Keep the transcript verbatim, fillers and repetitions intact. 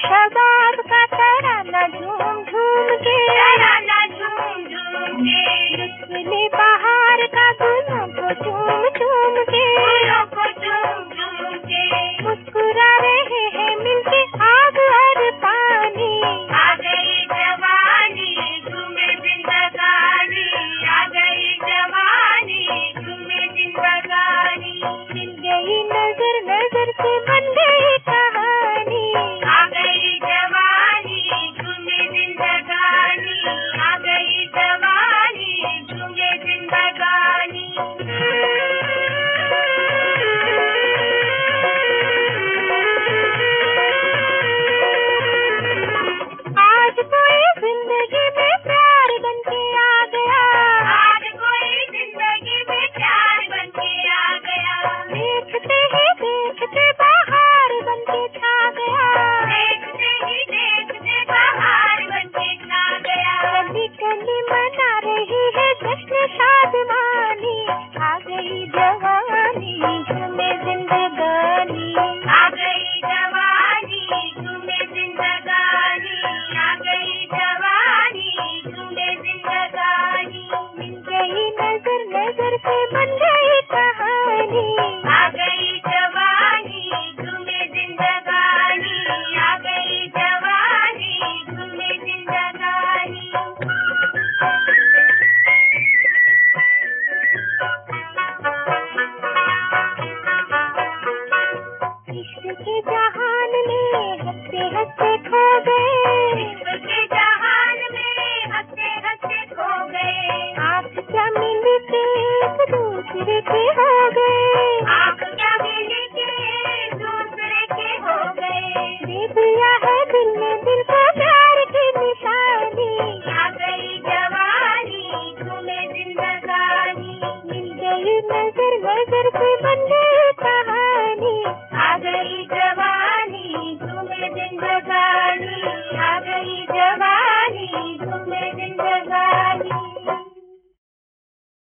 शबाब का तराना झूम झूम के, तराना झूम झूम के, खिले बहार का गुलों को चूम चूम के, गुलों को चूम चूम के, मुस्कुरा रहे हैं मिलके आग और पानी। आ गई जवानी झूमे जिंदगानी, आ गई जवानी झूमे जिंदगानी, मिल गई नजर नजर से बन गई कहानी। आ गई जवानी झूमे जिंदगानी, आ गई जवानी झूमे जिंदगानी। आज कोई जिंदगी में प्यार बनके आ गया, आज कोई जिंदगी में प्यार बनके आ गया, देखते ही देखते बहार बनके छा गया, देखते ही देखते बहार बनके छा गया, गली गली मना रही है जश्न शादमानी। आ गई जवानी झूमे जिंदगानी, आ गई जवानी झूमे जिंदगानी, आ गई जवानी झूमे जिंदगानी, मिल गई नजर नजर से बन गई कहानी। आ गई जवानी झूमे जिंदगानी, आ गई जवानी झूमे जिंदगानी। इश्क के जहान में हंसते हंसते खो गए, इश्क के जहान में हंसते हंसते खो गए, आँख क्या मिली के एक दूसरे के हो गए, आँख क्या मिली के एक दूसरे के हो गए, दे दिया है दिल ने दिल को प्यार की निशानी। आ गई जवानी झूमे जिंदगानी, मिल गई नजर नजर से बन गई कहानी। आ गई जवानी झूमे जिंदगानी, आ गई जवानी झूमे जिंदगानी।